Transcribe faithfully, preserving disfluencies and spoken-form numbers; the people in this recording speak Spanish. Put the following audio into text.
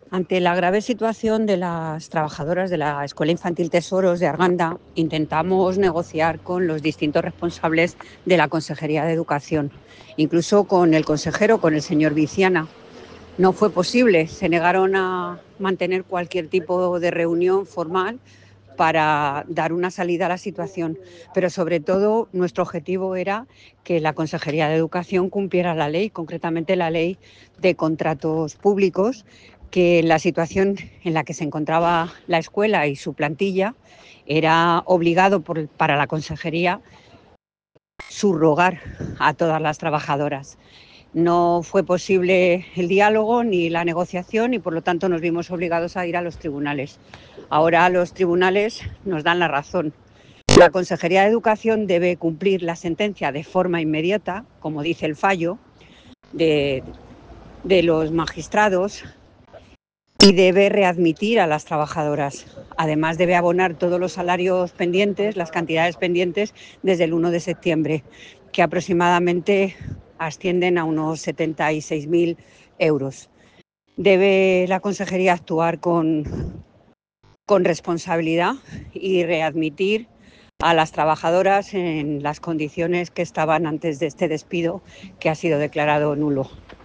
Ante la grave situación de las trabajadoras de la Escuela Infantil Tesoros de Arganda, intentamos negociar con los distintos responsables de la Consejería de Educación, incluso con el consejero, con el señor Viciana. No fue posible, se negaron a mantener cualquier tipo de reunión formal para dar una salida a la situación, pero sobre todo nuestro objetivo era que la Consejería de Educación cumpliera la ley, concretamente la ley de contratos públicos, que la situación en la que se encontraba la escuela y su plantilla era obligado por, para la Consejería subrogar a todas las trabajadoras. No fue posible el diálogo ni la negociación y por lo tanto nos vimos obligados a ir a los tribunales. Ahora los tribunales nos dan la razón. La Consejería de Educación debe cumplir la sentencia de forma inmediata, como dice el fallo de, de los magistrados, y debe readmitir a las trabajadoras. Además, debe abonar todos los salarios pendientes, las cantidades pendientes desde el uno de septiembre, que aproximadamente ascienden a unos setenta y seis mil euros. Debe la Consejería actuar con, con responsabilidad y readmitir a las trabajadoras en las condiciones que estaban antes de este despido, que ha sido declarado nulo.